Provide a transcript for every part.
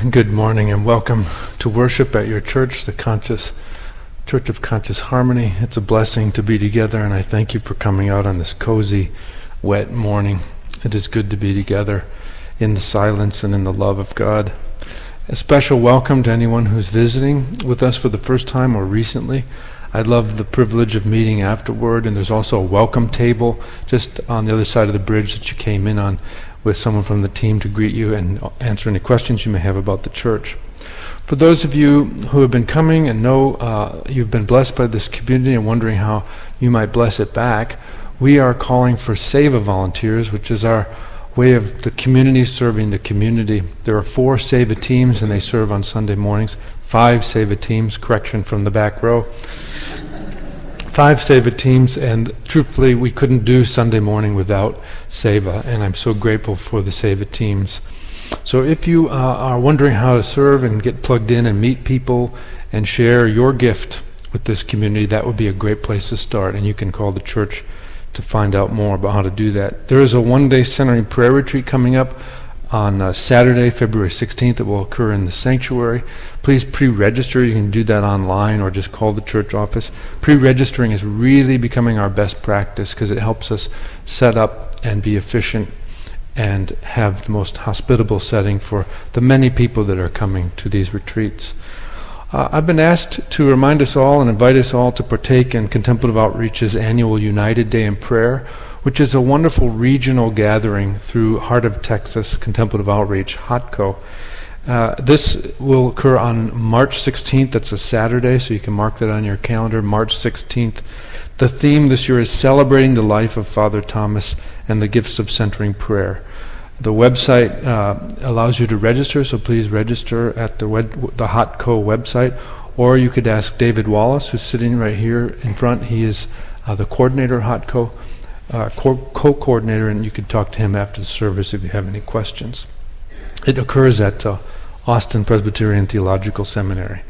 Good morning and welcome to worship at your church, the Church of Conscious Harmony. It's a blessing to be together, and I thank you for coming out on this cozy, wet morning. It is good to be together in the silence and in the love of God. A special welcome to anyone who's visiting with us for the first time or recently. I love the privilege of meeting afterward, and there's also a welcome table just on the other side of the bridge that you came in on, with someone from the team to greet you and answer any questions you may have about the church. For those of you who have been coming and know you've been blessed by this community and wondering how you might bless it back, we are calling for SEVA volunteers, which is our way of the community serving the community. There are 4 SEVA teams, and they serve on Sunday mornings. 5 SEVA teams, correction from the back row. 5 SEVA teams, and truthfully, we couldn't do Sunday morning without SEVA, and I'm so grateful for the SEVA teams. So if you are wondering how to serve and get plugged in and meet people and share your gift with this community, that would be a great place to start, and you can call the church to find out more about how to do that. There is a one-day centering prayer retreat coming up on Saturday, February 16th. It will occur in the sanctuary. Please pre-register. You can do that online or just call the church office. Pre-registering is really becoming our best practice because it helps us set up and be efficient and have the most hospitable setting for the many people that are coming to these retreats. I've been asked to remind us all and invite us all to partake in Contemplative Outreach's annual United Day in Prayer, which is a wonderful regional gathering through Heart of Texas Contemplative Outreach, HOTCO. This will occur on March 16th. That's a Saturday, so you can mark that on your calendar, March 16th. The theme this year is Celebrating the Life of Father Thomas and the Gifts of Centering Prayer. The website allows you to register, so please register at the HOTCO website, or you could ask David Wallace, who's sitting right here in front. He is the coordinator of HOTCO. Co-coordinator, and you can talk to him after the service if you have any questions. It occurs at Austin Presbyterian Theological Seminary.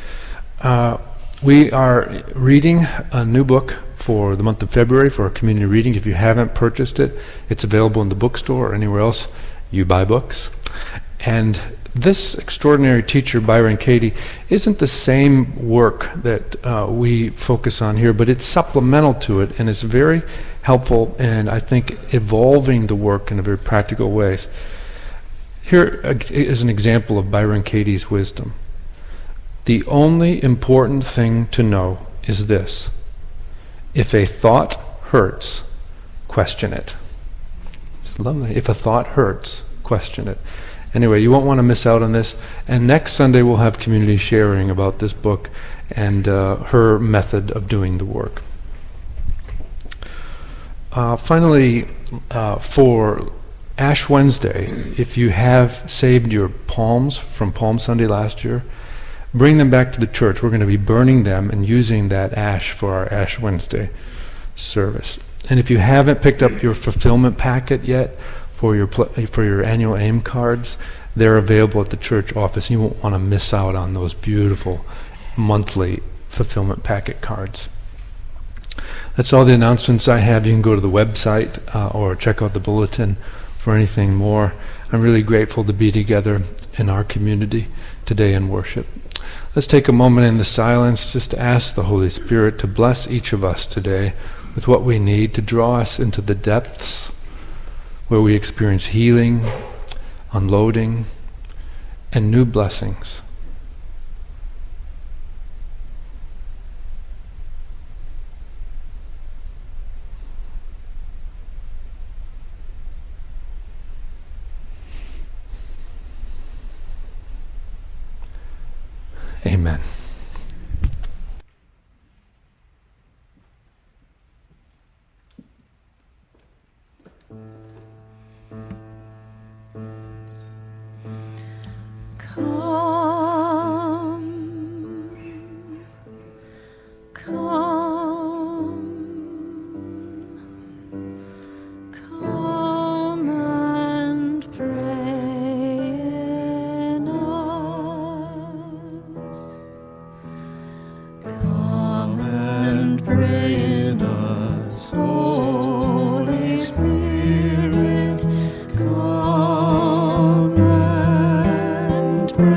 We are reading a new book for the month of February for our community reading. If you haven't purchased it, it's available in the bookstore or anywhere else you buy books. And this extraordinary teacher, Byron Katie, isn't the same work that we focus on here, but it's supplemental to it, and it's very helpful, and I think evolving the work in a very practical ways. Here is an example of Byron Katie's wisdom. The only important thing to know is this: if a thought hurts, question it. It's lovely. If a thought hurts, question it. Anyway, you won't want to miss out on this. And next Sunday we'll have community sharing about this book and her method of doing the work. Finally, for Ash Wednesday, if you have saved your palms from Palm Sunday last year, bring them back to the church. We're going to be burning them and using that ash for our Ash Wednesday service. And if you haven't picked up your fulfillment packet yet for your annual AIM cards, they're available at the church office. You won't want to miss out on those beautiful monthly fulfillment packet cards. That's all the announcements I have. You can go to the website or check out the bulletin for anything more. I'm really grateful to be together in our community today in worship. Let's take a moment in the silence just to ask the Holy Spirit to bless each of us today with what we need to draw us into the depths where we experience healing, unloading, and new blessings. Amen. Pray.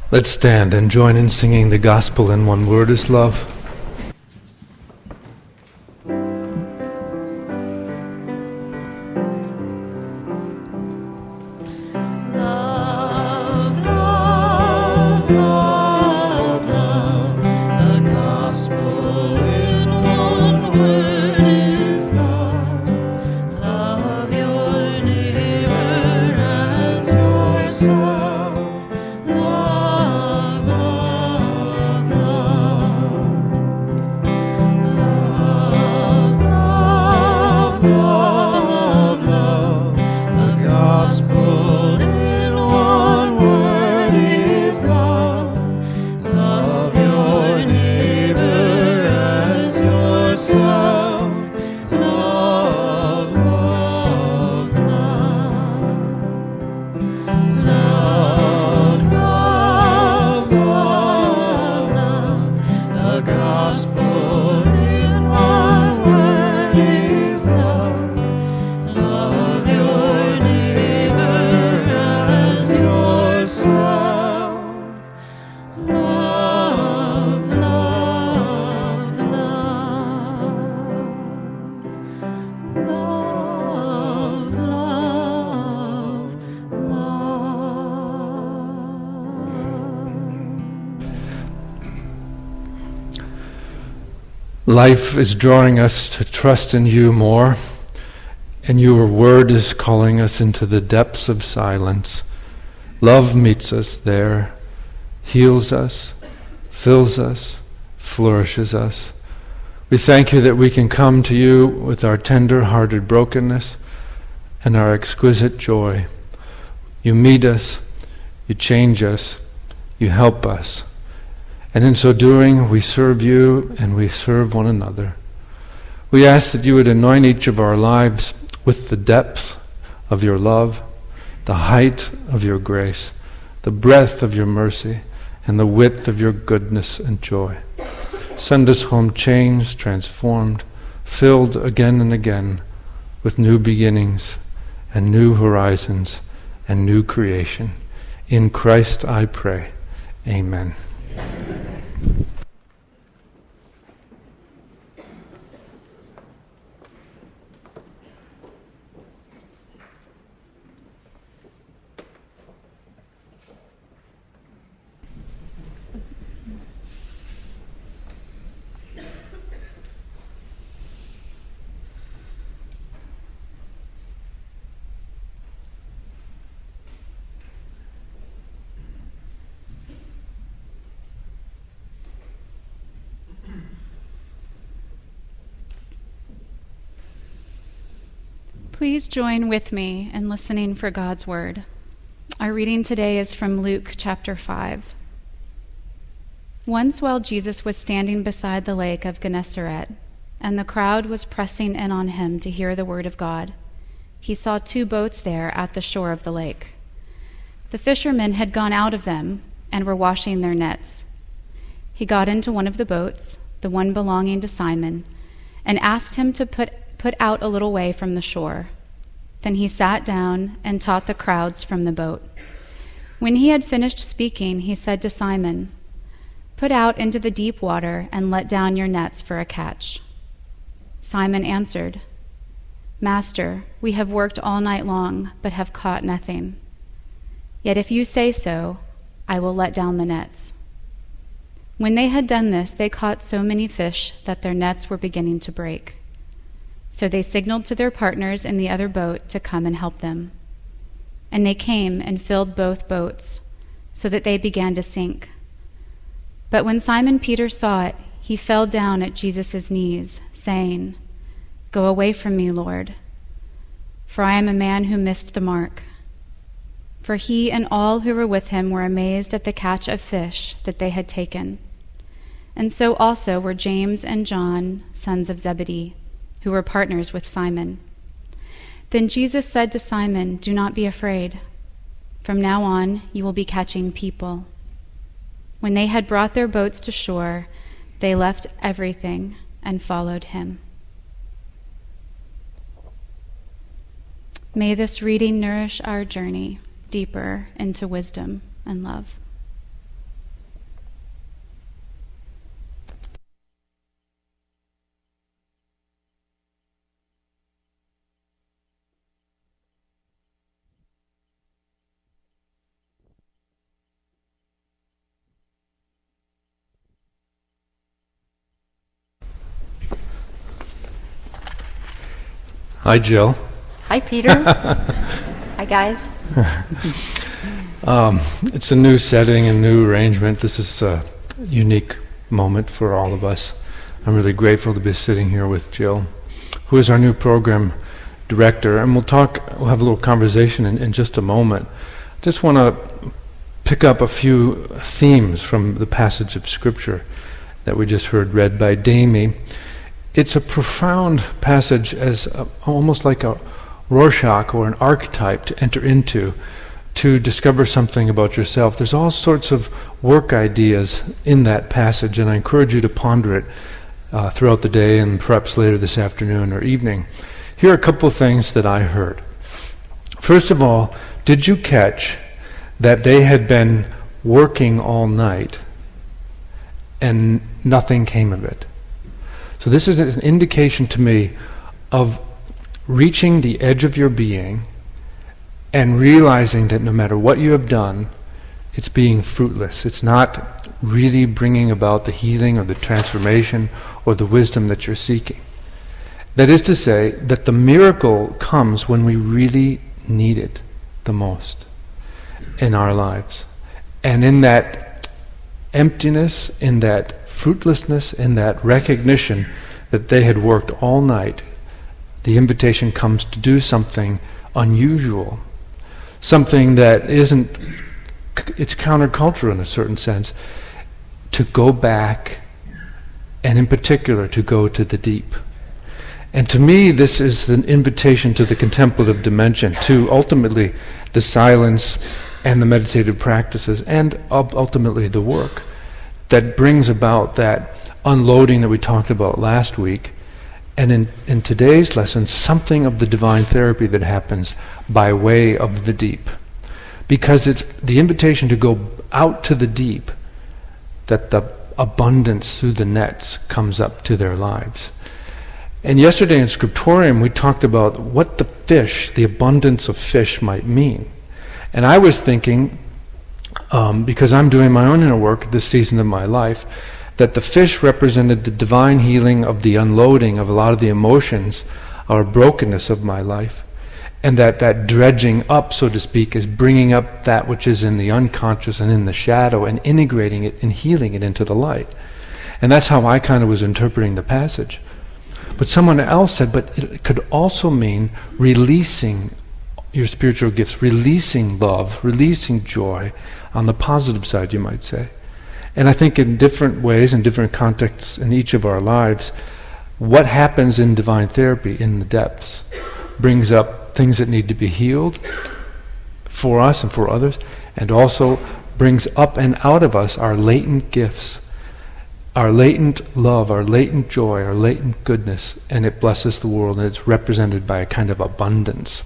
Let's stand and join in singing the gospel in one word is love. Life is drawing us to trust in you more, and your word is calling us into the depths of silence. Love meets us there, heals us, fills us, flourishes us. We thank you that we can come to you with our tender-hearted brokenness and our exquisite joy. You meet us, you change us, you help us. And in so doing, we serve you and we serve one another. We ask that you would anoint each of our lives with the depth of your love, the height of your grace, the breadth of your mercy, and the width of your goodness and joy. Send us home changed, transformed, filled again and again with new beginnings and new horizons and new creation. In Christ I pray. Amen. Please join with me in listening for God's word. Our reading today is from Luke chapter 5. Once while Jesus was standing beside the lake of Gennesaret, and the crowd was pressing in on him to hear the word of God, he saw 2 boats there at the shore of the lake. The fishermen had gone out of them and were washing their nets. He got into one of the boats, the one belonging to Simon, and asked him to put out a little way from the shore. Then he sat down and taught the crowds from the boat. When he had finished speaking, he said to Simon, "Put out into the deep water and let down your nets for a catch." Simon answered, "Master, we have worked all night long, but have caught nothing. Yet if you say so, I will let down the nets." When they had done this, they caught so many fish that their nets were beginning to break. So they signaled to their partners in the other boat to come and help them. And they came and filled both boats, so that they began to sink. But when Simon Peter saw it, he fell down at Jesus' knees, saying, "Go away from me, Lord, for I am a man who missed the mark." For he and all who were with him were amazed at the catch of fish that they had taken. And so also were James and John, sons of Zebedee, who were partners with Simon. Then Jesus said to Simon, "Do not be afraid. From now on, you will be catching people." When they had brought their boats to shore, they left everything and followed him. May this reading nourish our journey deeper into wisdom and love. Hi, Jill. Hi, Peter. Hi, guys. It's a new setting, a new arrangement. This is a unique moment for all of us. I'm really grateful to be sitting here with Jill, who is our new program director, and we'll have a little conversation in just a moment. Just want to pick up a few themes from the passage of Scripture that we just heard read by Damie. It's a profound passage, as almost like a Rorschach or an archetype to enter into, to discover something about yourself. There's all sorts of work ideas in that passage, and I encourage you to ponder it throughout the day and perhaps later this afternoon or evening. Here are a couple of things that I heard. First of all, did you catch that they had been working all night and nothing came of it? So this is an indication to me of reaching the edge of your being and realizing that no matter what you have done, it's being fruitless. It's not really bringing about the healing or the transformation or the wisdom that you're seeking. That is to say, that the miracle comes when we really need it the most in our lives. And in that emptiness, in that fruitlessness, in that recognition that they had worked all night, the invitation comes to do something unusual, something that isn't, it's countercultural in a certain sense, to go back, and in particular to go to the deep. And to me, this is an invitation to the contemplative dimension, to ultimately the silence and the meditative practices, and ultimately the work that brings about that unloading that we talked about last week. And in today's lesson, something of the divine therapy that happens by way of the deep. Because it's the invitation to go out to the deep that the abundance through the nets comes up to their lives. And yesterday in Scriptorium, we talked about what the fish, the abundance of fish, might mean. And I was thinking, because I'm doing my own inner work this season of my life, that the fish represented the divine healing of the unloading of a lot of the emotions or brokenness of my life. And that dredging up, so to speak, is bringing up that which is in the unconscious and in the shadow and integrating it and healing it into the light. And that's how I kind of was interpreting the passage. But someone else said, but it could also mean releasing your spiritual gifts, releasing love, releasing joy, on the positive side, you might say. And I think in different ways, in different contexts in each of our lives, what happens in divine therapy in the depths brings up things that need to be healed for us and for others, and also brings up and out of us our latent gifts, our latent love, our latent joy, our latent goodness, and it blesses the world, and it's represented by a kind of abundance.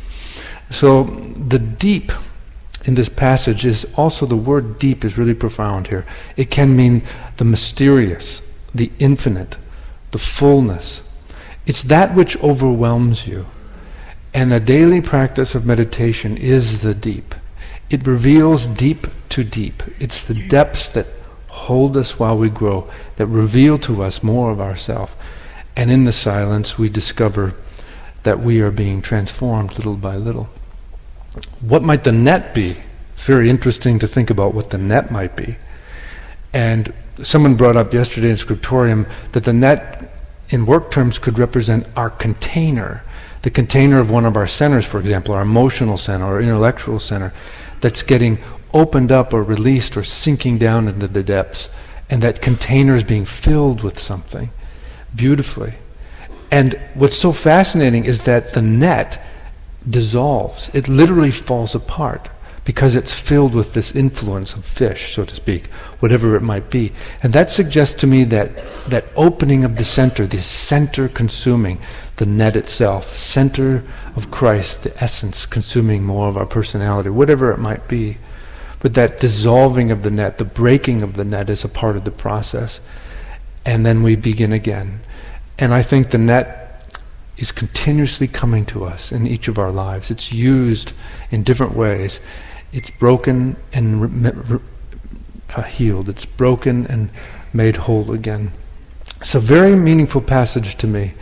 So the deep in this passage is also, the word deep is really profound here. It can mean the mysterious, the infinite, the fullness. It's that which overwhelms you. And a daily practice of meditation is the deep. It reveals deep to deep. It's the depths that hold us while we grow, that reveal to us more of ourselves. And in the silence we discover that we are being transformed little by little. What might the net be? It's very interesting to think about what the net might be. And someone brought up yesterday in Scriptorium that the net, in work terms, could represent our container, the container of one of our centers, for example, our emotional center or intellectual center, that's getting opened up or released or sinking down into the depths. And that container is being filled with something beautifully. And what's so fascinating is that the net dissolves. It literally falls apart because it's filled with this influence of fish, so to speak, whatever it might be. And that suggests to me that opening of the center, the center consuming the net itself, center of Christ, the essence consuming more of our personality, whatever it might be. But that dissolving of the net, the breaking of the net, is a part of the process. And then we begin again. And I think the net is continuously coming to us in each of our lives. It's used in different ways. It's broken and healed. It's broken and made whole again. It's a very meaningful passage to me.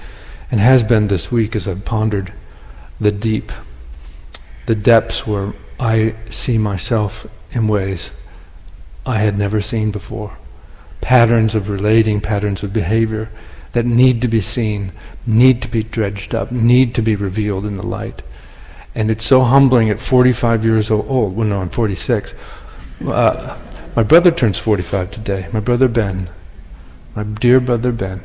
and has been this week as I've pondered the deep, the depths where I see myself in ways I had never seen before. Patterns of relating, patterns of behavior that need to be seen, need to be dredged up, need to be revealed in the light. And it's so humbling at 45 years old. Well, no, I'm 46. My brother turns 45 today. My brother Ben. My dear brother Ben.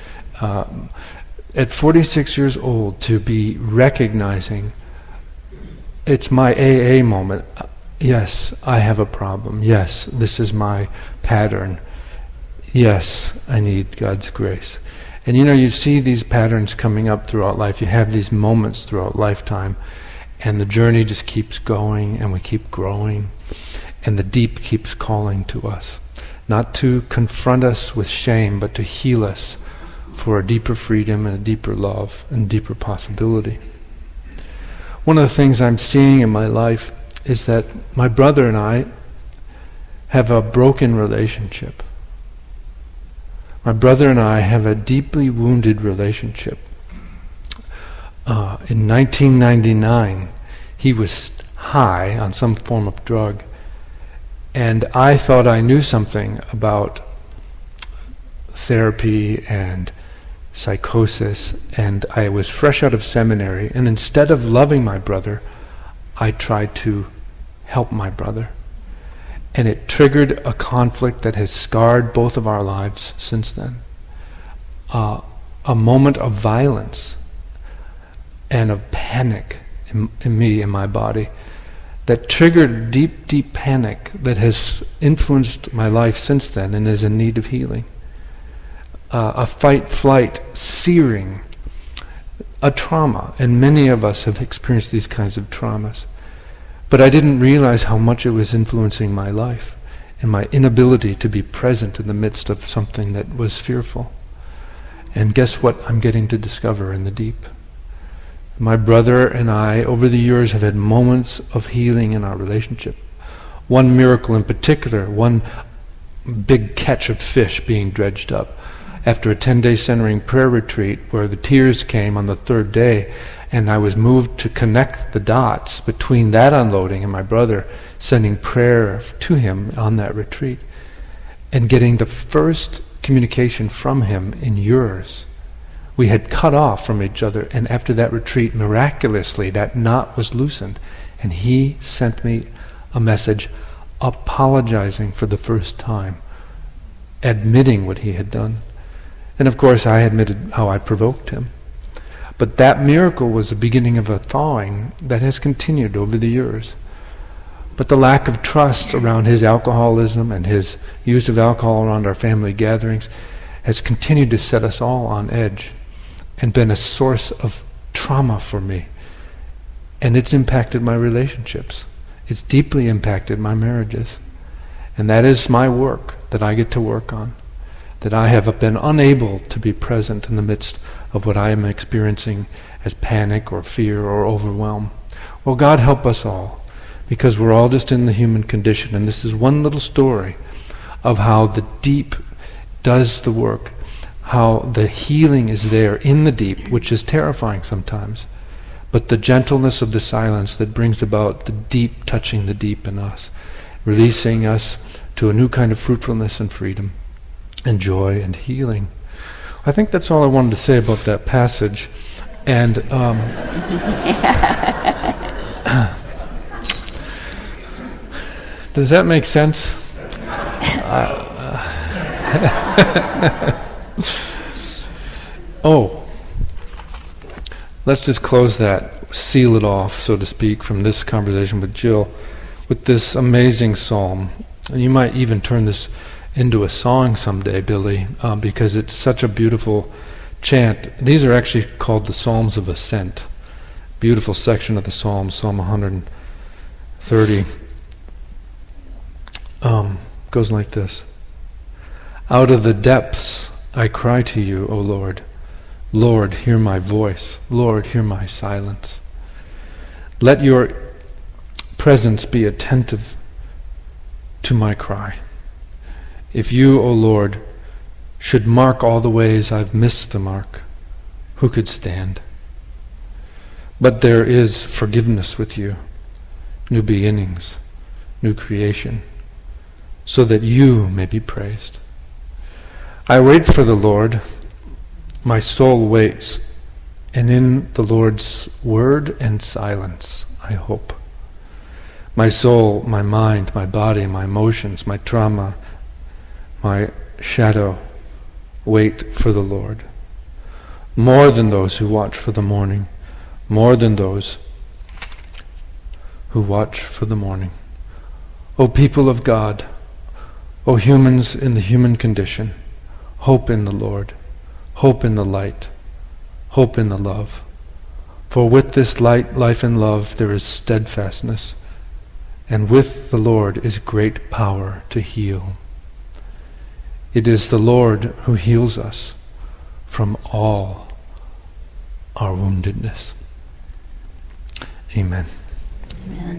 At 46 years old, to be recognizing it's my AA moment. Yes, I have a problem. Yes, this is my pattern. Yes, I need God's grace. And you see these patterns coming up throughout life. You have these moments throughout lifetime, and the journey just keeps going, and we keep growing, and the deep keeps calling to us. Not to confront us with shame, but to heal us for a deeper freedom and a deeper love and deeper possibility. One of the things I'm seeing in my life is that my brother and I have a broken relationship. My brother and I have a deeply wounded relationship. In 1999, he was high on some form of drug, and I thought I knew something about therapy and psychosis, and I was fresh out of seminary, and instead of loving my brother, I tried to help my brother. And it triggered a conflict that has scarred both of our lives since then. A moment of violence and of panic in me, in my body, that triggered deep, deep panic that has influenced my life since then and is in need of healing. A fight-flight searing, a trauma, and many of us have experienced these kinds of traumas. But I didn't realize how much it was influencing my life and my inability to be present in the midst of something that was fearful. And guess what I'm getting to discover in the deep? My brother and I, over the years, have had moments of healing in our relationship. One miracle in particular, one big catch of fish being dredged up. After a 10-day centering prayer retreat where the tears came on the third day, and I was moved to connect the dots between that unloading and my brother sending prayer to him on that retreat and getting the first communication from him in years. We had cut off from each other, and after that retreat, miraculously, that knot was loosened, and he sent me a message apologizing for the first time, admitting what he had done. And of course, I admitted how I provoked him. But that miracle was the beginning of a thawing that has continued over the years. But the lack of trust around his alcoholism and his use of alcohol around our family gatherings has continued to set us all on edge and been a source of trauma for me. And it's impacted my relationships. It's deeply impacted my marriages. And that is my work that I get to work on. That I have been unable to be present in the midst of what I am experiencing as panic or fear or overwhelm. Well, God help us all, because we're all just in the human condition, and this is one little story of how the deep does the work, how the healing is there in the deep, which is terrifying sometimes, but the gentleness of the silence that brings about the deep touching the deep in us, releasing us to a new kind of fruitfulness and freedom and joy and healing. I think that's all I wanted to say about that passage. And does that make sense? Let's just close that, seal it off, so to speak, from this conversation with Jill, with this amazing psalm. And you might even turn this into a song someday, Billy, because it's such a beautiful chant. These are actually called the Psalms of Ascent. Beautiful section of the Psalms, Psalm 130. Goes like this. Out of the depths I cry to you, O Lord. Lord, hear my voice. Lord, hear my silence. Let your presence be attentive to my cry. If you, O Lord, should mark all the ways I've missed the mark, who could stand? But there is forgiveness with you, new beginnings, new creation, so that you may be praised. I wait for the Lord, my soul waits, and in the Lord's word and silence I hope. My soul, my mind, my body, my emotions, my trauma, my shadow wait for the Lord. More than those who watch for the morning, more than those who watch for the morning. O people of God, O humans in the human condition, hope in the Lord, hope in the light, hope in the love. For with this light, life, and love there is steadfastness, and with the Lord is great power to heal. It is the Lord who heals us from all our woundedness. Amen. Amen.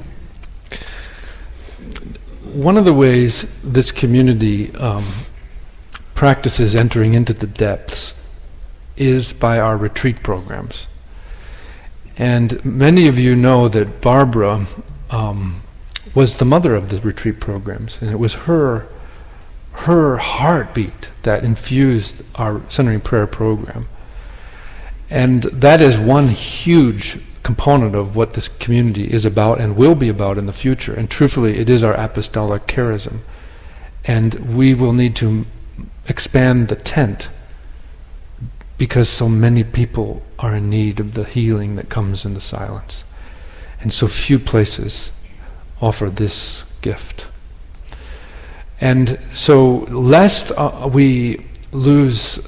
One of the ways this community practices entering into the depths is by our retreat programs. And many of you know that Barbara was the mother of the retreat programs, and it was her heartbeat that infused our Centering Prayer program. And that is one huge component of what this community is about and will be about in the future. And truthfully, it is our apostolic charism. And we will need to expand the tent because so many people are in need of the healing that comes in the silence. And so few places offer this gift. And so lest we lose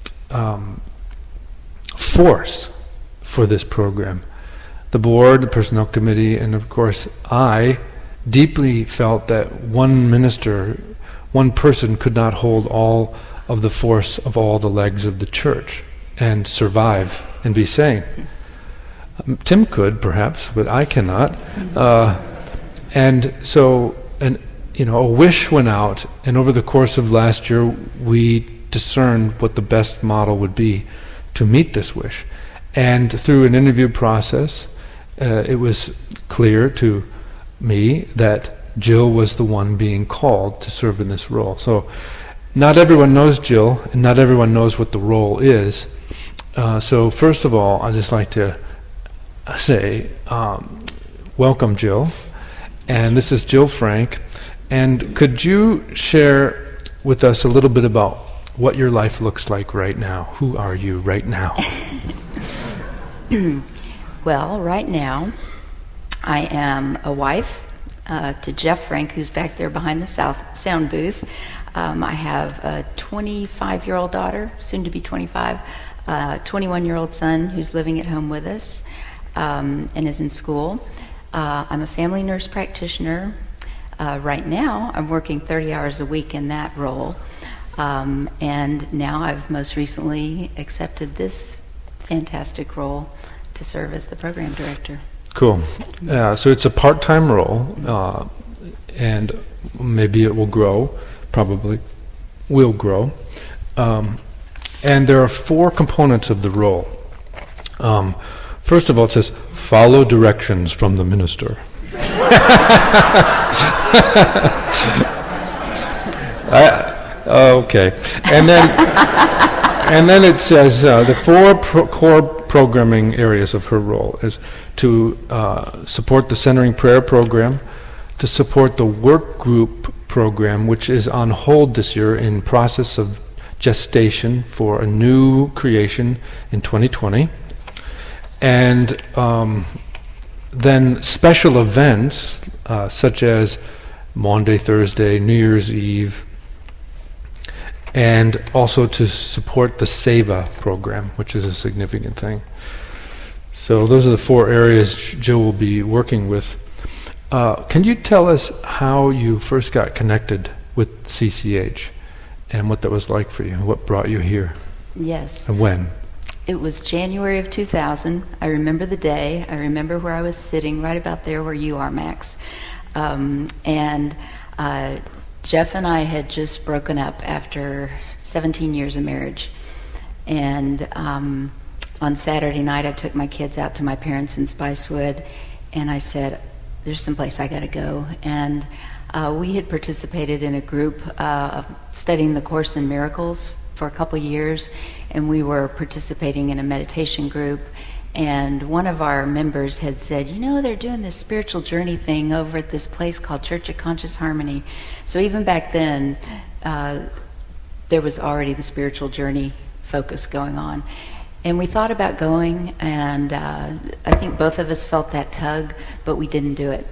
force for this program, the board, the personnel committee, and of course I deeply felt that one minister, one person could not hold all of the force of all the legs of the church and survive and be sane. Tim could, perhaps, but I cannot. And so, a wish went out, and over the course of last year, we discerned what the best model would be to meet this wish. And through an interview process, it was clear to me that Jill was the one being called to serve in this role. So not everyone knows Jill, and not everyone knows what the role is. So first of all, I'd just like to say, welcome, Jill. And this is Jill Frank. And could you share with us a little bit about what your life looks like right now? Who are you right now? Well, right now, I am a wife to Jeff Frank, who's back there behind the sound booth. I have a 25-year-old daughter, soon to be 25, 21-year-old son who's living at home with us and is in school. I'm a family nurse practitioner. Right now, I'm working 30 hours a week in that role. And now I've most recently accepted this fantastic role to serve as the program director. Cool. So it's a part-time role, and maybe it will grow, probably will grow. And there are 4 components of the role. First of all, it says, follow directions from the minister. Okay. And then it says the 4 core programming areas of her role is to support the Centering Prayer program, to support the work group program, which is on hold this year in process of gestation for a new creation in 2020, and then special events such as Maundy, Thursday, New Year's Eve, and also to support the SEVA program, which is a significant thing. So those are the 4 areas Jill will be working with. Can you tell us how you first got connected with CCH and what that was like for you, what brought you here? Yes. And when? It was January of 2000. I remember the day. I remember where I was sitting, right about there where you are, Max. And Jeff and I had just broken up after 17 years of marriage. And on Saturday night, I took my kids out to my parents in Spicewood, and I said, there's some place I got to go. And we had participated in a group studying the Course in Miracles for a couple years, and we were participating in a meditation group. And one of our members had said, you know, they're doing this spiritual journey thing over at this place called Church of Conscious Harmony. So even back then, there was already the spiritual journey focus going on. And we thought about going, and I think both of us felt that tug, but we didn't do it.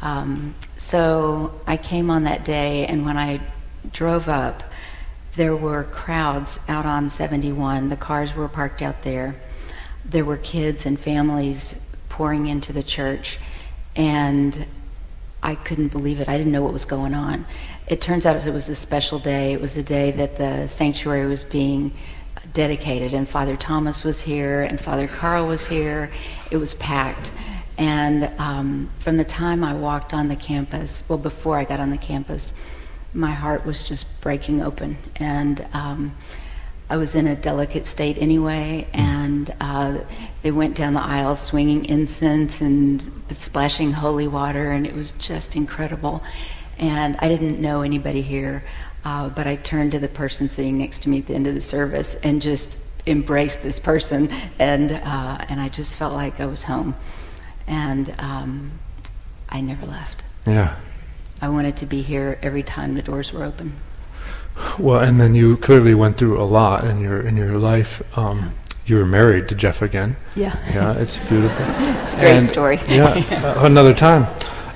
So I came on that day, and when I drove up, there were crowds out on 71. The cars were parked out there. There were kids and families pouring into the church, and I couldn't believe it. I didn't know what was going on. It turns out it was a special day. It was the day that the sanctuary was being dedicated, and Father Thomas was here, and Father Carl was here. It was packed. And from the time I walked on the campus, well, before I got on the campus, my heart was just breaking open. And I was in a delicate state anyway, and they went down the aisle swinging incense and splashing holy water, and it was just incredible. And I didn't know anybody here, but I turned to the person sitting next to me at the end of the service and just embraced this person, and I just felt like I was home. And I never left. Yeah. I wanted to be here every time the doors were open. Well, and then you clearly went through a lot in your life. You were married to Jeff again. Yeah. Yeah, it's beautiful. It's a great story. Yeah, another time.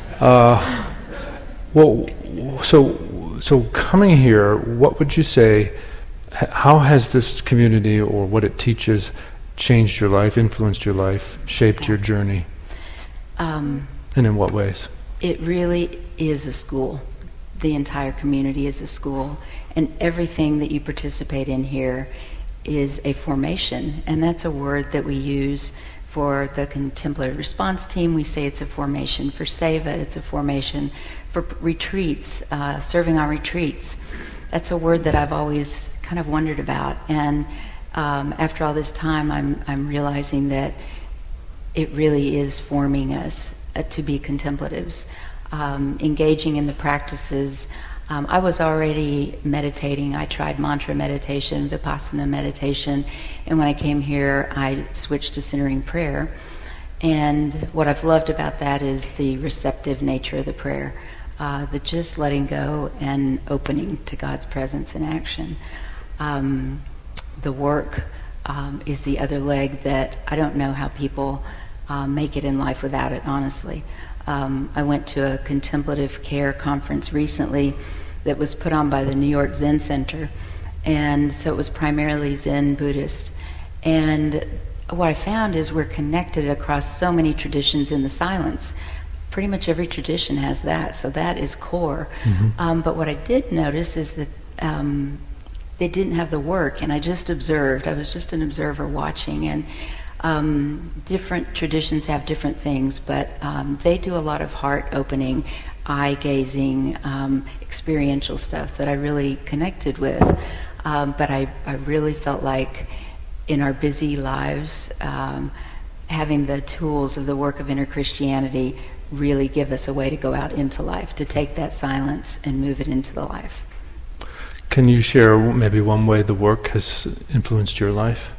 Well, so coming here, what would you say? How has this community or what it teaches changed your life, influenced your life, shaped your journey? And in what ways? It really is a school. The entire community is a school, and everything that you participate in here is a formation, and that's a word that we use for the contemplative response team. We say it's a formation. For Seva, it's a formation. For retreats, serving on retreats, that's a word that I've always kind of wondered about, and after all this time, I'm realizing that it really is forming us to be contemplatives. Engaging in the practices. I was already meditating. I tried mantra meditation, vipassana meditation, and when I came here, I switched to centering prayer. And what I've loved about that is the receptive nature of the prayer, the just letting go and opening to God's presence in action. The work is the other leg that I don't know how people make it in life without it, honestly. I went to a contemplative care conference recently that was put on by the New York Zen Center, and so it was primarily Zen Buddhist. And what I found is we're connected across so many traditions in the silence. Pretty much every tradition has that, so that is core. Mm-hmm. But what I did notice is that they didn't have the work, and I just observed. I was just an observer watching, and different traditions have different things, but they do a lot of heart-opening, eye-gazing, experiential stuff that I really connected with. But I really felt like in our busy lives, having the tools of the work of inner Christianity really give us a way to go out into life, to take that silence and move it into the life. Can you share maybe one way the work has influenced your life?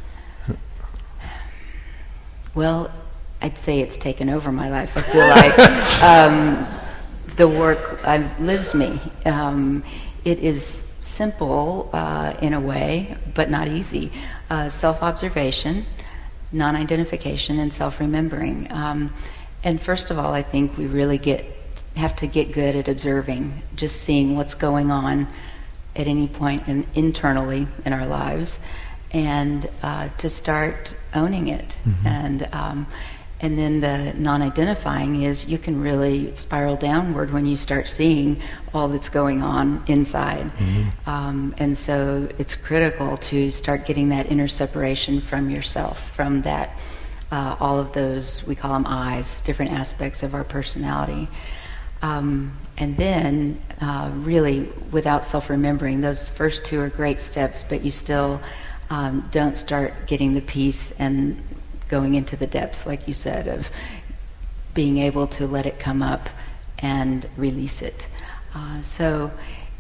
Well, I'd say it's taken over my life. I feel like the work lives me. It is simple in a way, but not easy. Self-observation, non-identification, and self-remembering. And first of all, I think we really have to get good at observing, just seeing what's going on at any point internally in our lives, and to start owning it. Mm-hmm. And then the non-identifying is you can really spiral downward when you start seeing all that's going on inside. Mm-hmm. And so it's critical to start getting that inner separation from yourself, from that, all of those, we call them I's, different aspects of our personality. And then really, without self-remembering, those first two are great steps, but you still don't start getting the peace and going into the depths, like you said, of being able to let it come up and release it. So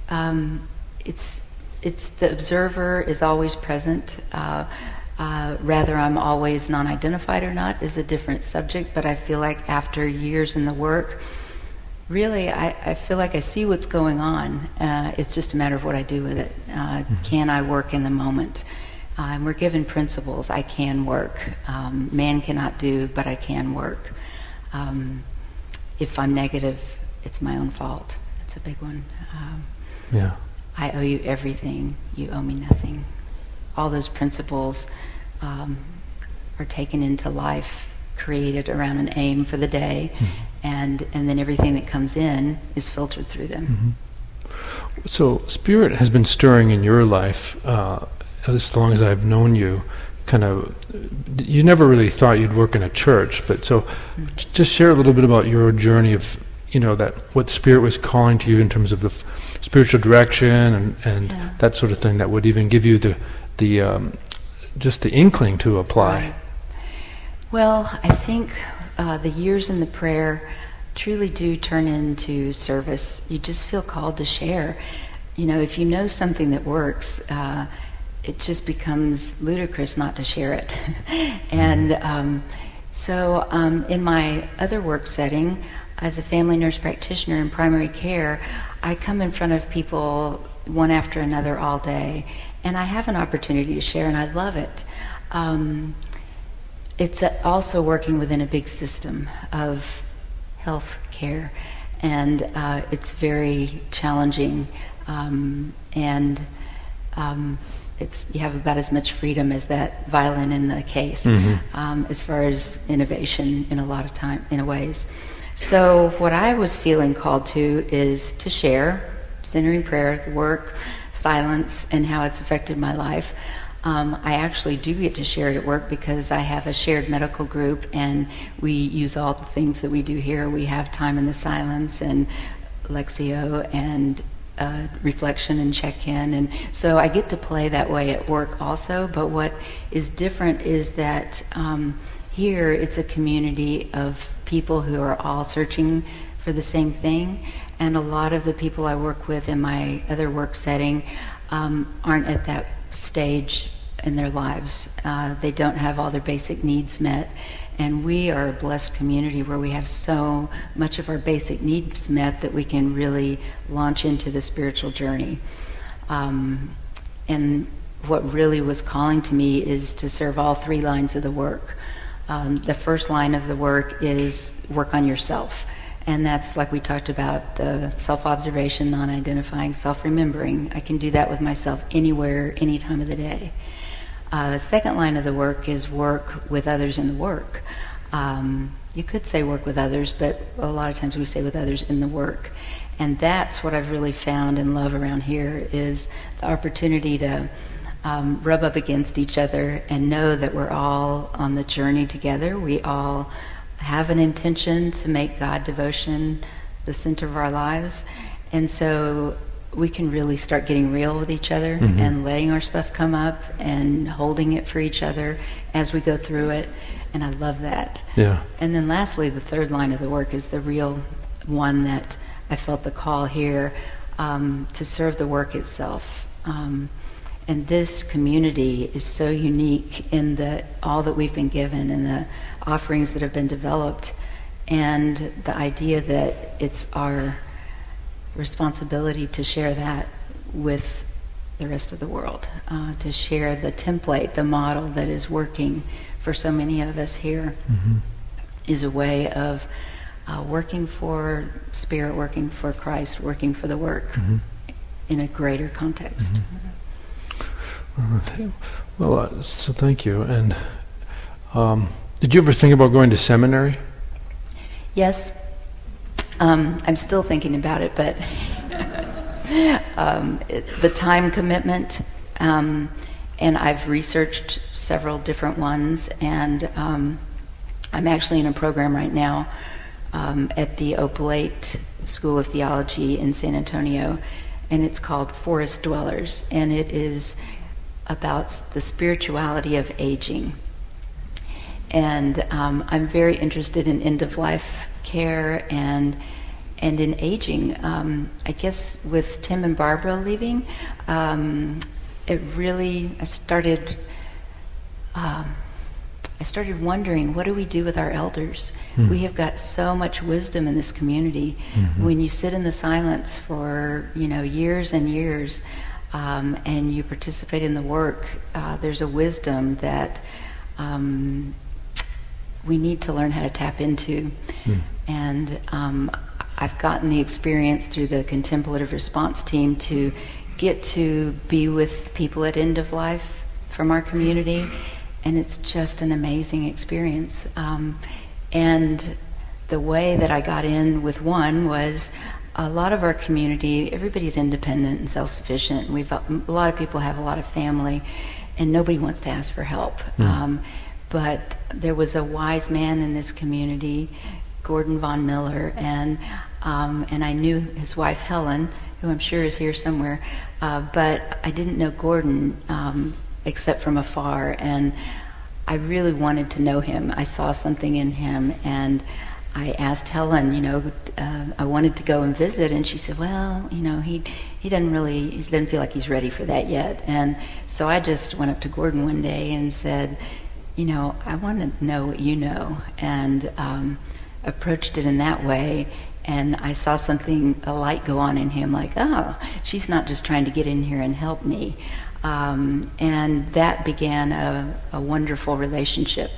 it's the observer is always present. Rather I'm always non-identified or not is a different subject, but I feel like after years in the work, really I feel like I see what's going on. It's just a matter of what I do with it. Can I work in the moment? We're given principles. I can work. Man cannot do, but I can work. If I'm negative, it's my own fault. That's a big one. Yeah. I owe you everything. You owe me nothing. All those principles are taken into life, created around an aim for the day, and then everything that comes in is filtered through them. So Spirit has been stirring in your life, as long as I've known you. You never really thought you'd work in a church, but so just share a little bit about your journey of, that what Spirit was calling to you in terms of the spiritual direction and that sort of thing that would even give you the just the inkling to apply. Right. Well, I think the years in the prayer truly do turn into service. You just feel called to share. If you know something that works, it just becomes ludicrous not to share it. And so in my other work setting, as a family nurse practitioner in primary care, I come in front of people one after another all day, and I have an opportunity to share, and I love it. It's also working within a big system of health care, and it's very challenging, and you have about as much freedom as that violin in the case, as far as innovation in a ways. So what I was feeling called to is to share centering prayer, the work, silence, and how it's affected my life. I actually do get to share it at work because I have a shared medical group, and we use all the things that we do here. We have time in the silence and Lectio and reflection and check-in, and so I get to play that way at work also. But what is different is that here it's a community of people who are all searching for the same thing, and a lot of the people I work with in my other work setting aren't at that stage in their lives. They don't have all their basic needs met, and we are a blessed community where we have so much of our basic needs met that we can really launch into the spiritual journey. And what really was calling to me is to serve all three lines of the work. The first line of the work is work on yourself. And that's, like we talked about, the self-observation, non-identifying, self-remembering. I can do that with myself anywhere, any time of the day. The second line of the work is work with others in the work. You could say work with others, but a lot of times we say with others in the work. And that's what I've really found and love around here, is the opportunity to rub up against each other and know that we're all on the journey together. We all have an intention to make God devotion the center of our lives, and so we can really start getting real with each other and letting our stuff come up and holding it for each other as we go through it, and I love that. Yeah. And then lastly, the third line of the work is the real one that I felt the call here, to serve the work itself. And this community is so unique in all that we've been given and the offerings that have been developed, and the idea that it's our responsibility to share that with the rest of the world, to share the template, the model that is working for so many of us here, is a way of working for Spirit, working for Christ, working for the work in a greater context. Well, so thank you. And did you ever think about going to seminary? Yes. I'm still thinking about it, but the time commitment, and I've researched several different ones, and I'm actually in a program right now at the Oblate School of Theology in San Antonio, and it's called Forest Dwellers, and it is about the spirituality of aging. And I'm very interested in end-of-life care and in aging. I guess with Tim and Barbara leaving, I started wondering, what do we do with our elders? Mm. We have got so much wisdom in this community. Mm-hmm. When you sit in the silence for years and years, and you participate in the work, there's a wisdom that we need to learn how to tap into. Mm. And I've gotten the experience through the contemplative response team to get to be with people at end of life from our community, and it's just an amazing experience. And the way that I got in with one was, a lot of our community, everybody's independent and self-sufficient. A lot of people have a lot of family, and nobody wants to ask for help. Mm. But there was a wise man in this community, Gordon Von Miller, and I knew his wife Helen, who I'm sure is here somewhere, but I didn't know Gordon except from afar, and I really wanted to know him. I saw something in him, and I asked Helen, I wanted to go and visit, and she said, well, he doesn't feel like he's ready for that yet. And so I just went up to Gordon one day and said, I want to know what you know, and approached it in that way. And I saw a light go on in him, like, oh, she's not just trying to get in here and help me. And that began a wonderful relationship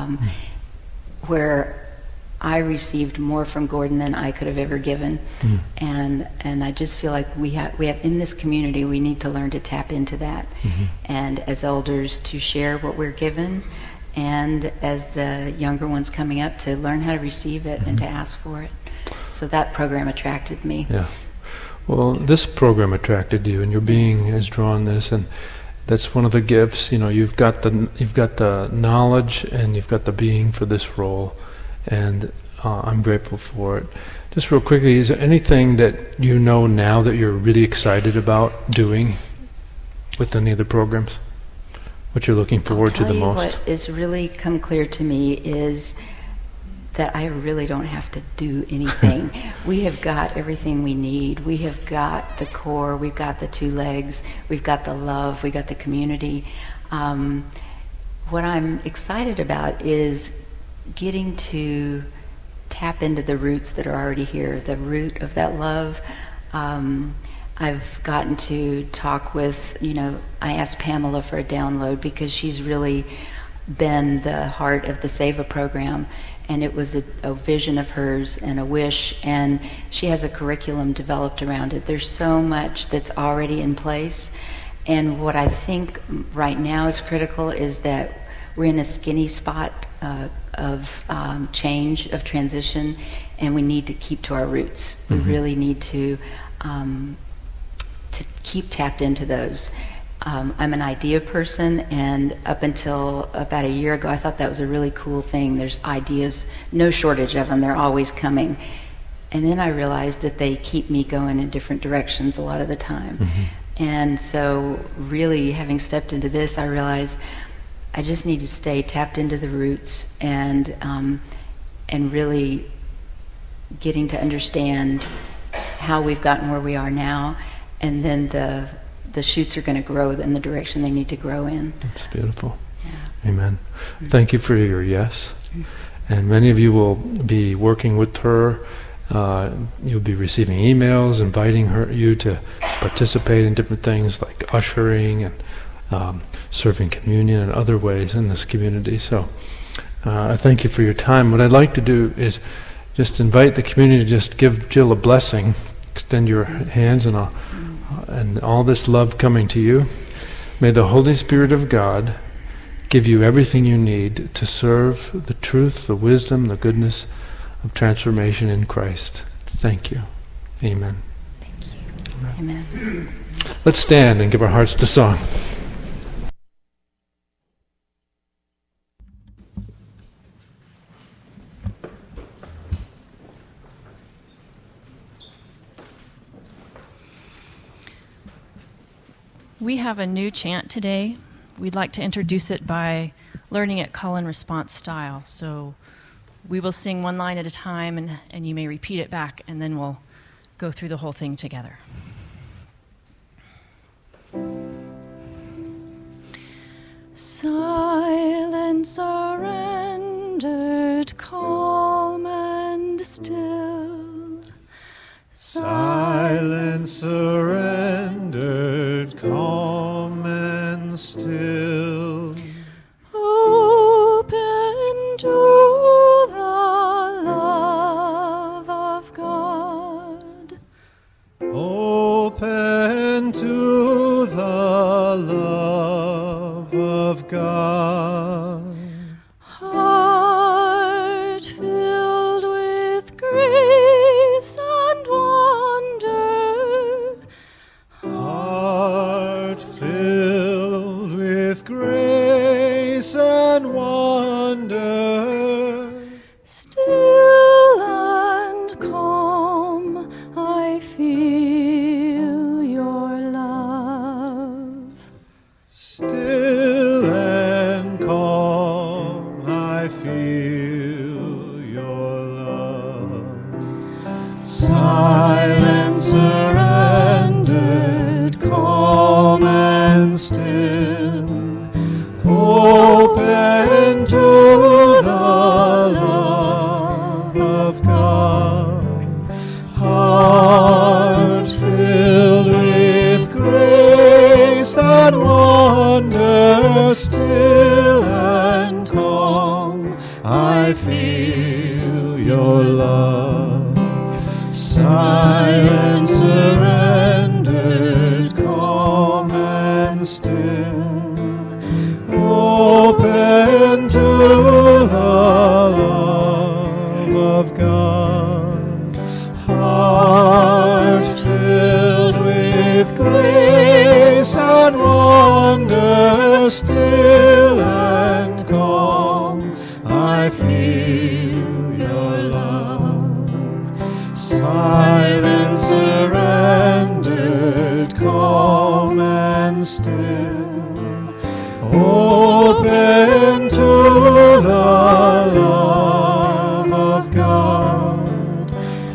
where I received more from Gordon than I could have ever given. Mm. And I just feel like we have in this community, we need to learn to tap into that. Mm-hmm. And as elders, to share what we're given, and as the younger ones coming up, to learn how to receive it. Mm-hmm. And to ask for it. So that program attracted me. Yeah. Well, this program attracted you, and your being has drawn this, and that's one of the gifts. You've got the knowledge, and you've got the being for this role, and I'm grateful for it. Just real quickly, is there anything that you know now that you're really excited about doing with any of the programs? What you're looking forward to the most? What has really come clear to me is that I really don't have to do anything. We have got everything we need. We have got the core, we've got the two legs, we've got the love, we've got the community. What I'm excited about is getting to tap into the roots that are already here, the root of that love. I've gotten to talk with, I asked Pamela for a download because she's really been the heart of the SEVA program. And it was a vision of hers and a wish, and she has a curriculum developed around it. There's so much that's already in place, and what I think right now is critical is that we're in a skinny spot of change, of transition, and we need to keep to our roots. Mm-hmm. We really need to keep tapped into those. I'm an idea person, and up until about a year ago, I thought that was a really cool thing. There's ideas, no shortage of them. They're always coming. And then I realized that they keep me going in different directions a lot of the time. Mm-hmm. And so really, having stepped into this, I realized I just need to stay tapped into the roots and really getting to understand how we've gotten where we are now, and then the shoots are going to grow in the direction they need to grow in. That's beautiful. Yeah. Amen. Mm-hmm. Thank you for your yes. Mm-hmm. And many of you will be working with her. You'll be receiving emails inviting you to participate in different things like ushering and serving communion and other ways in this community. So I thank you for your time. What I'd like to do is just invite the community to just give Jill a blessing. Extend your hands and all this love coming to you. May the Holy Spirit of God give you everything you need to serve the truth, the wisdom, the goodness of transformation in Christ. Thank you. Amen. Thank you. Amen. Let's stand and give our hearts to song. We have a new chant today. We'd like to introduce it by learning it call and response style. So we will sing one line at a time, and you may repeat it back, and then we'll go through the whole thing together. Silence surrendered, calm and still. Silence surrendered, calm and still. Open to the love of God. Open to the love of God. Heart filled with grace and wonder. Heart filled with grace and wonder. Still and calm, I feel your love. Still and calm, I feel your love. Silent surrendered, calm and still. Open to the love of God. Heart filled with grace and wonder. Still and calm, I feel your love. Silent surrendered, calm and still. Open to the love of God. Heart filled with grace and wonder. Still and calm, I feel your love. Silent surrendered, calm and still. Open to the love of God.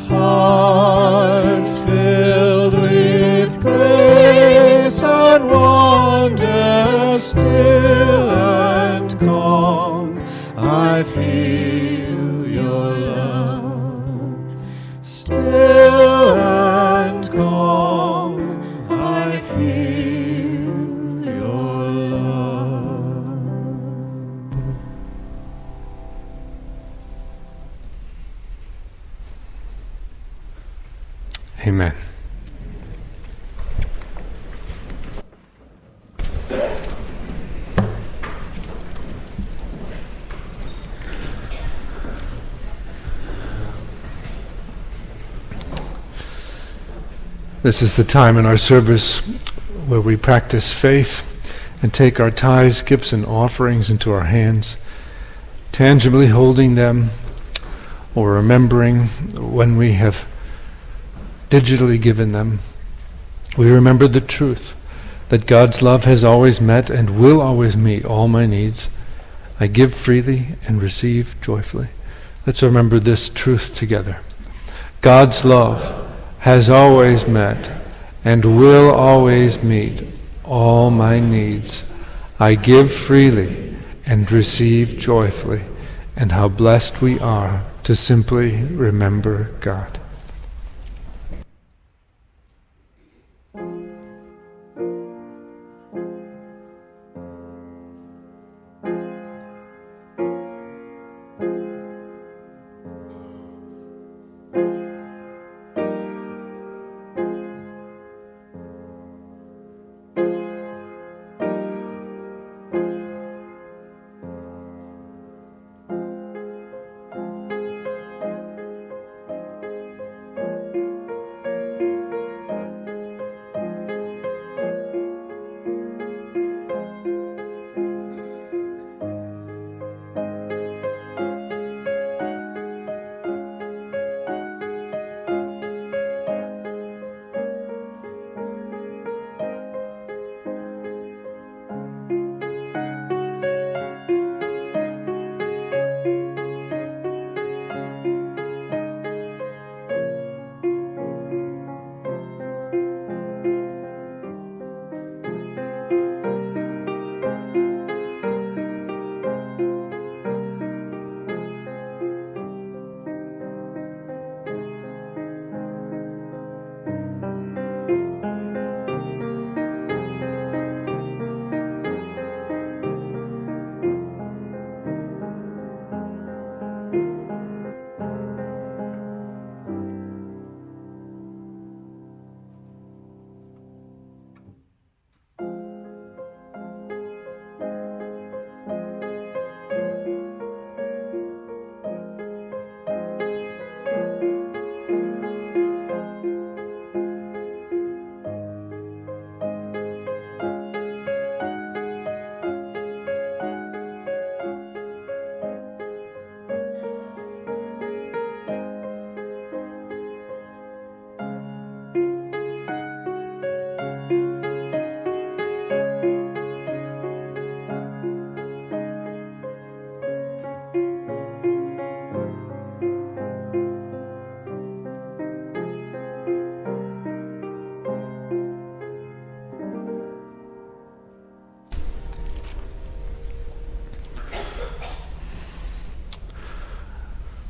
Heart filled with grace and wonder. Still and calm, I feel your love. Still and calm, I feel your love. Amen. This is the time in our service where we practice faith and take our tithes, gifts, and offerings into our hands, tangibly holding them or remembering when we have digitally given them. We remember the truth that God's love has always met and will always meet all my needs. I give freely and receive joyfully. Let's remember this truth together. God's love has always met and will always meet all my needs. I give freely and receive joyfully. And how blessed we are to simply remember God.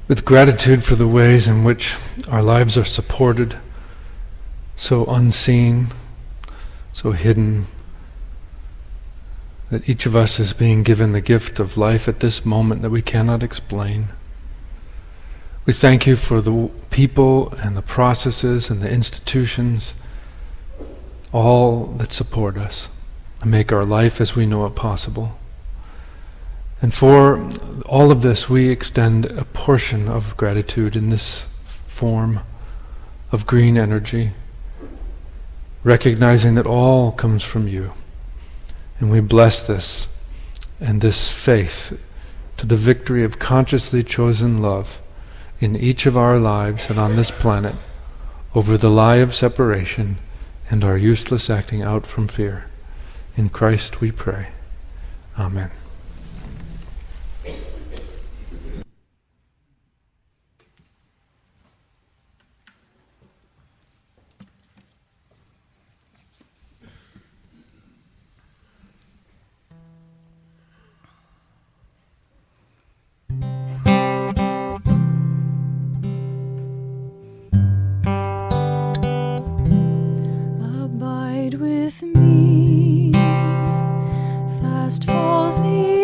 with gratitude for the ways in which our lives are supported, so unseen, so hidden, that each of us is being given the gift of life at this moment that we cannot explain. We thank you for the people and the processes and the institutions, all that support us and make our life as we know it possible. And for all of this, we extend a portion of gratitude in this form of green energy, recognizing that all comes from you. And we bless this and this faith to the victory of consciously chosen love in each of our lives and on this planet over the lie of separation and our useless acting out from fear. In Christ we pray. Amen. With me, fast falls the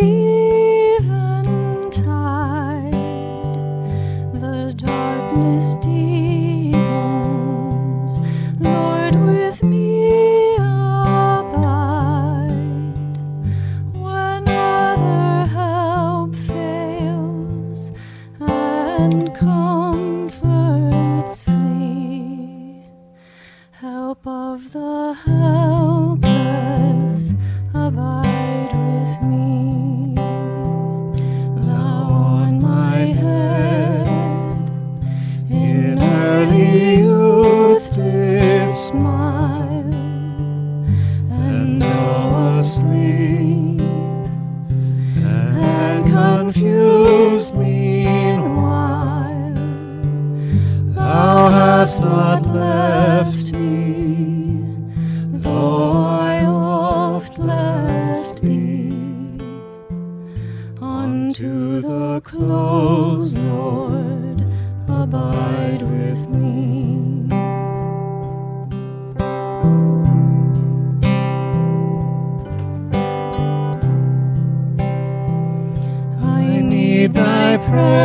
eventide, the darkness deepens. Lord, with me abide, when other help fails and comforts flee. Help of the helpless, abide with me. Thou on my head, in early youth didst smile, and though asleep and confused meanwhile, thou hast not left me, though I oft left thee. Unto the close, Lord, abide with me. I need thy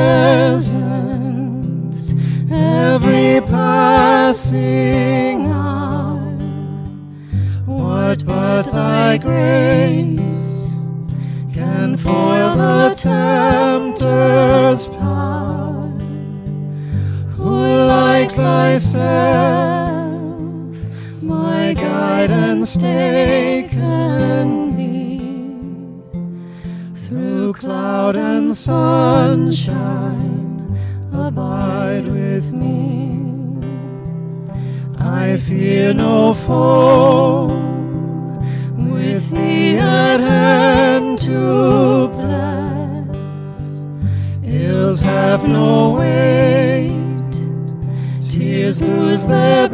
presence every passing hour. What but thy grace can foil the tempter's power? Who like thyself my guide and stay can be? Through cloud and sunshine, abide with me. I fear no foe, with thee at hand to bless. Ills have no weight, tears lose their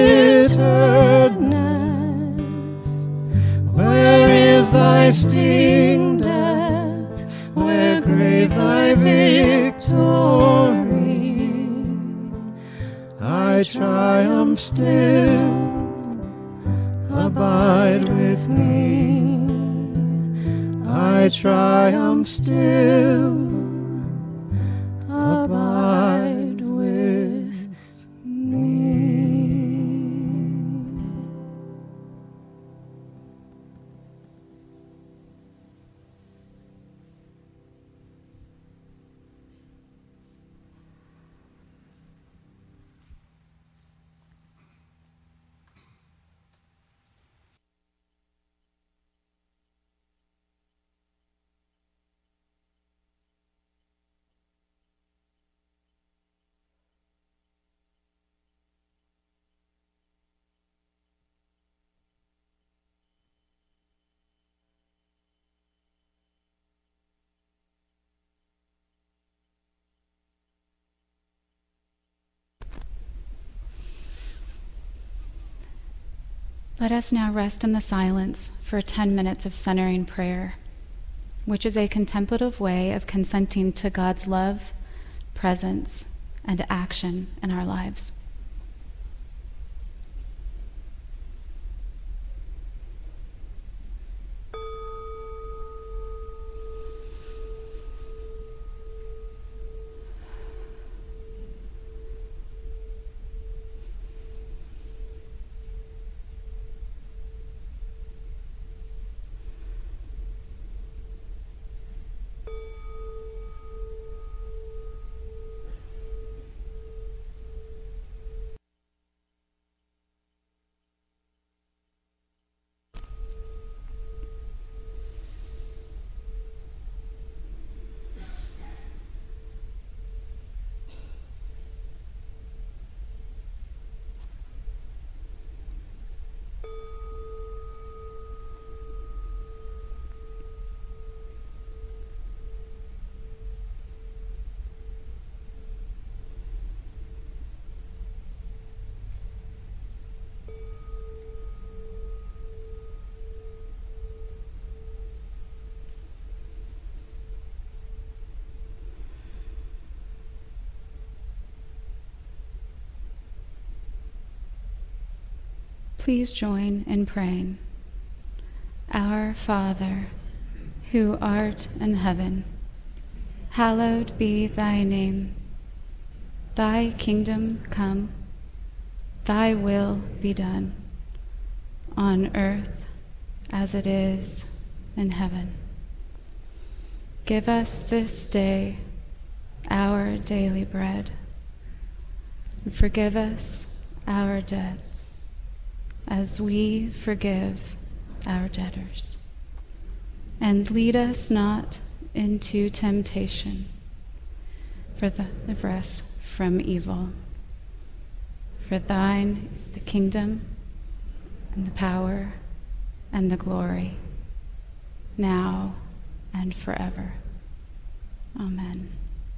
bitterness. Where is thy sting, death? Where grave thy victory? I triumph still, abide with me. I triumph still, abide with me. Let us now rest in the silence for 10 minutes of centering prayer, which is a contemplative way of consenting to God's love, presence, and action in our lives. Please join in praying. Our Father, who art in heaven, hallowed be thy name. Thy kingdom come, thy will be done, on earth as it is in heaven. Give us this day our daily bread, and forgive us our debts, as we forgive our debtors. And lead us not into temptation, but deliver us from evil. For thine is the kingdom, and the power, and the glory, now and forever. Amen.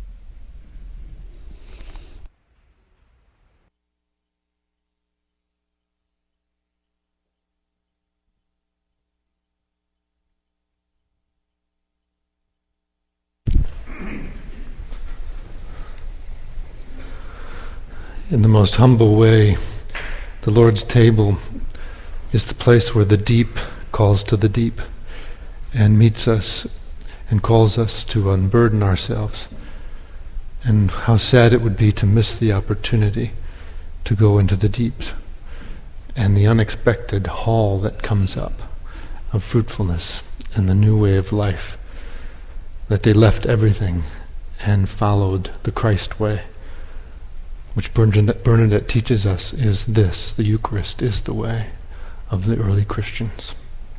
In the most humble way, the Lord's table is the place where the deep calls to the deep and meets us and calls us to unburden ourselves. And how sad it would be to miss the opportunity to go into the deeps and the unexpected haul that comes up of fruitfulness and the new way of life, that they left everything and followed the Christ way, which Bernadette teaches us is this: the Eucharist is the way of the early Christians.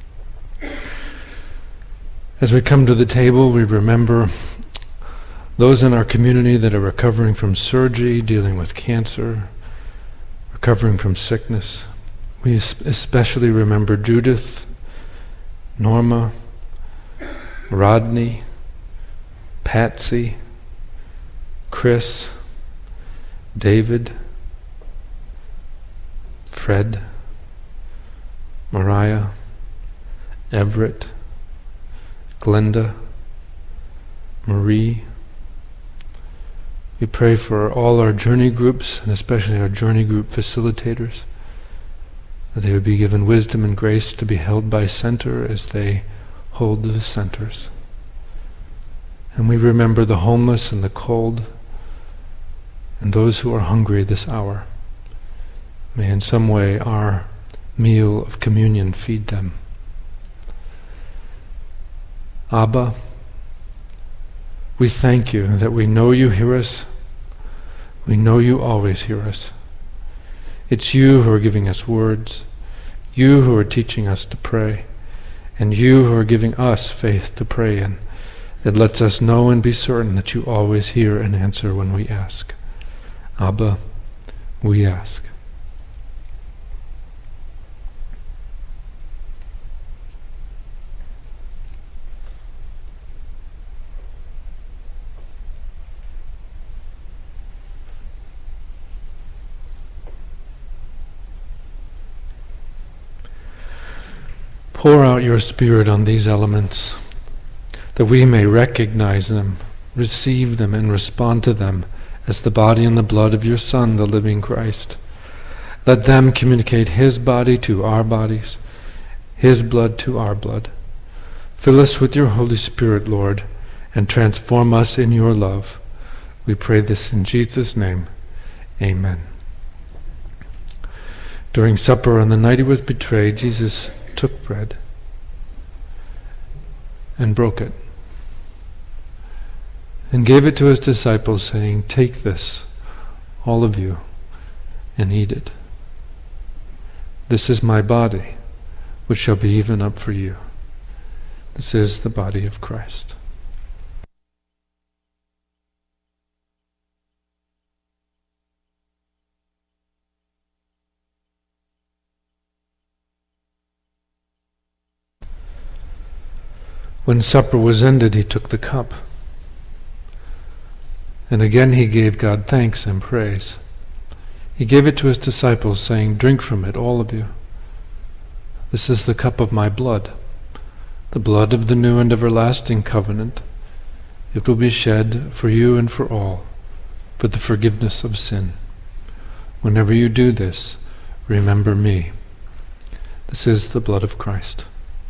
As we come to the table, we remember those in our community that are recovering from surgery, dealing with cancer, recovering from sickness. We especially remember Judith, Norma, Rodney, Patsy, Chris, David, Fred, Mariah, Everett, Glenda, Marie. We pray for all our journey groups, and especially our journey group facilitators, that they would be given wisdom and grace to be held by center as they hold the centers. And we remember the homeless and the cold, and those who are hungry this hour. May in some way our meal of communion feed them. Abba, we thank you that we know you hear us. We know you always hear us. It's you who are giving us words, you who are teaching us to pray, and you who are giving us faith to pray in. It lets us know and be certain that you always hear and answer when we ask. Abba, we ask. Pour out your Spirit on these elements, that we may recognize them receive them and respond to them as the body and the blood of your Son, the living Christ. Let them communicate his body to our bodies, his blood to our blood. Fill us with your Holy Spirit, Lord, and transform us in your love. We pray this in Jesus' name. Amen. During supper, on the night he was betrayed, Jesus took bread and broke it and gave it to his disciples, saying, "Take this, all of you, and eat it. This is my body, which shall be given up for you." This is the body of Christ. When supper was ended, he took the cup. And again he gave God thanks and praise. He gave it to his disciples, saying, "Drink from it, all of you. This is the cup of my blood, the blood of the new and everlasting covenant. It will be shed for you and for all, for the forgiveness of sin. Whenever you do this, remember me." This is the blood of Christ.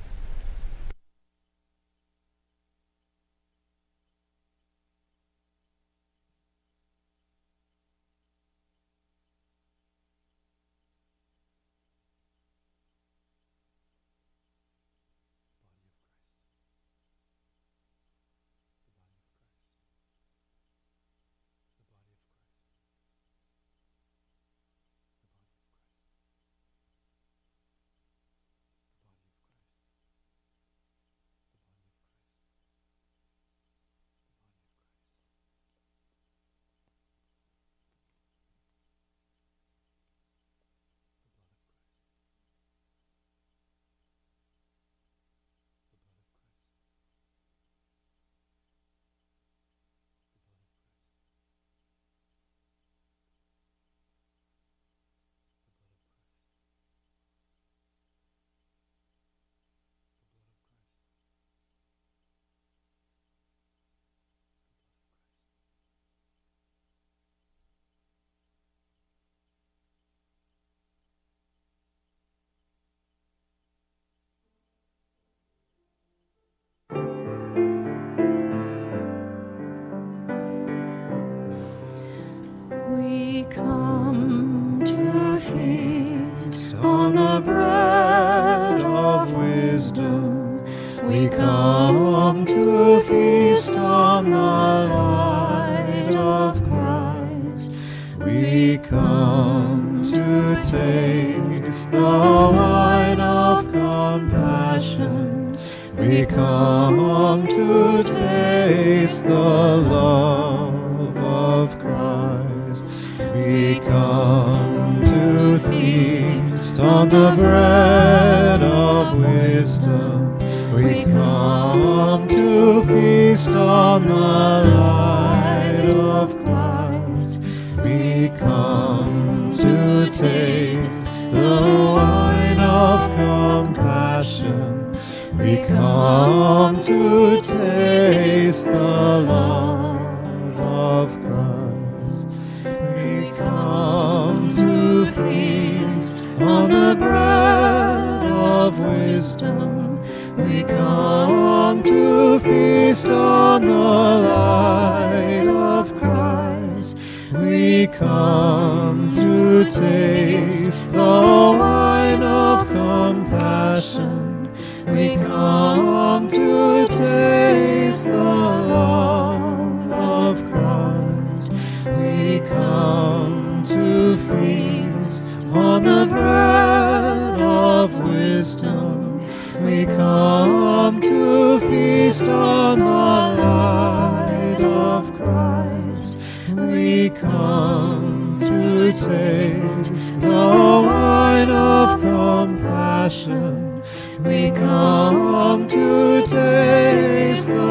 We come to feast on the bread of wisdom. We come to feast on the light of Christ. We come to taste the wine of compassion. We come to taste the love of Christ. We come to feast on the bread of wisdom. We come to feast on the light of Christ. We come to taste the wine of compassion. We come to taste the love of Christ. We come to feast on the bread of wisdom. We come to feast on the light of Christ. We come to taste the wine of compassion. We come to taste the love of Christ. We come to feast on the bread of wisdom. We come to feast on the light of Christ. We come to taste the wine of compassion. We come to taste the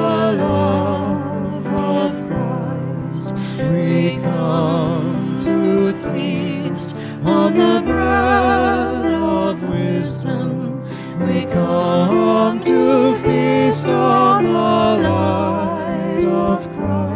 love of Christ. We come to feast on the bread of wisdom. We come to feast on the light of Christ.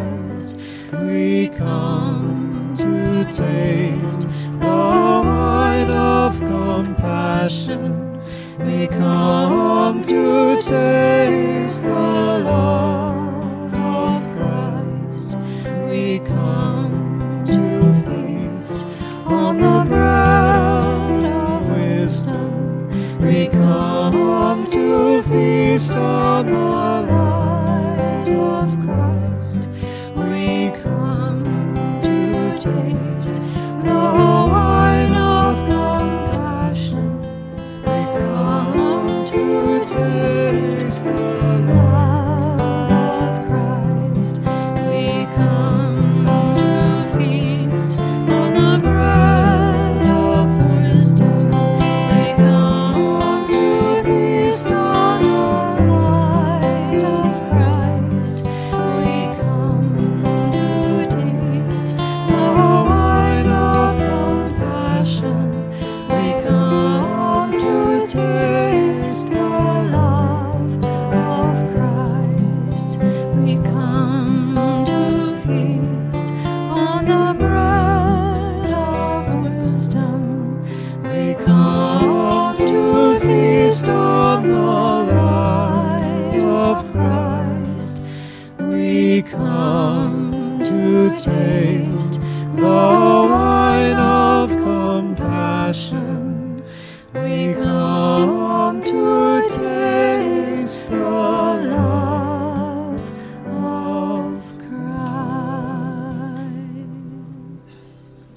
taste the wine of compassion. We come to taste the love of Christ. We come to feast on the bread of wisdom. We come to feast on the light of Christ. We come to taste the wine of compassion. We come to taste the love of Christ. We come to feast on the bread of wisdom. We come to feast on the light of Christ. We come to taste the wine of compassion. We come to taste the love of Christ. We come to feast on the bread of wisdom. We come to feast on the light of Christ. We come to taste the wine of compassion. We come to taste the love of Christ.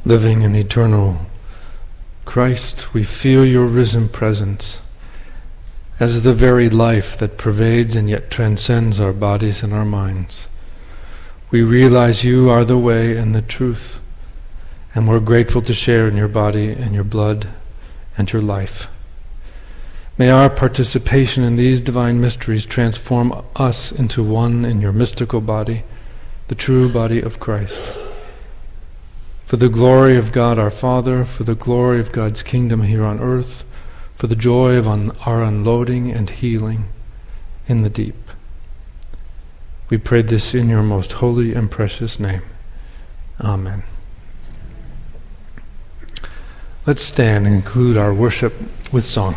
living and eternal Christ, we feel your risen presence as the very life that pervades and yet transcends our bodies and our minds. We realize you are the way and the truth, and we're grateful to share in your body and your blood and your life. May our participation in these divine mysteries transform us into one in your mystical body, the true body of Christ. For the glory of God our Father, for the glory of God's kingdom here on earth, for the joy of our unloading and healing in the deep. We pray this in your most holy and precious name. Amen. Let's stand and conclude our worship with song.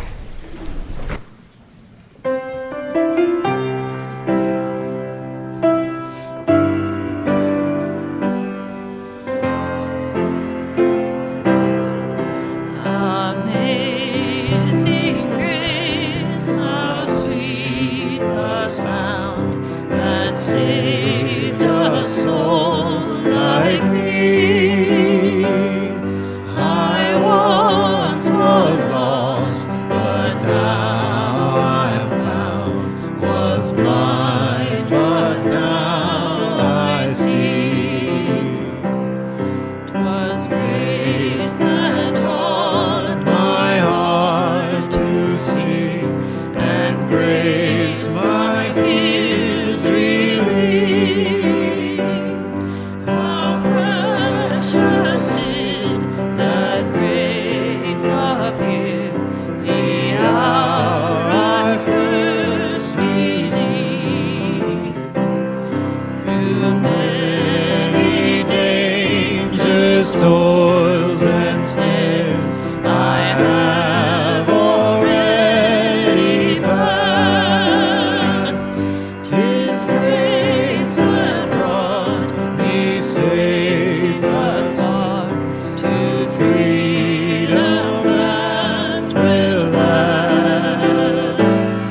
Toils and snares I have already passed. 'Tis grace that brought me safe thus far to freedom that will last.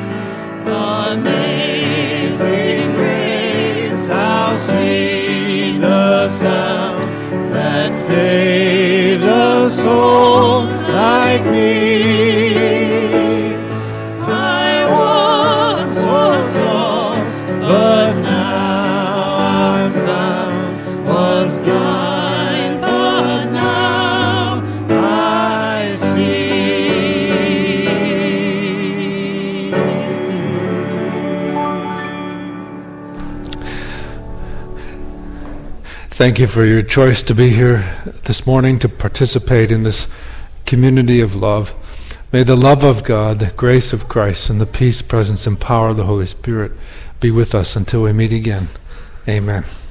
Amazing grace, how sweet the sound that saved a soul like me. I once was lost, but now I'm found. Was blind, but now I see. Thank you for your choice to be here this morning to participate in this community of love. May the love of God, the grace of Christ, and the peace, presence, and power of the Holy Spirit be with us until we meet again. Amen.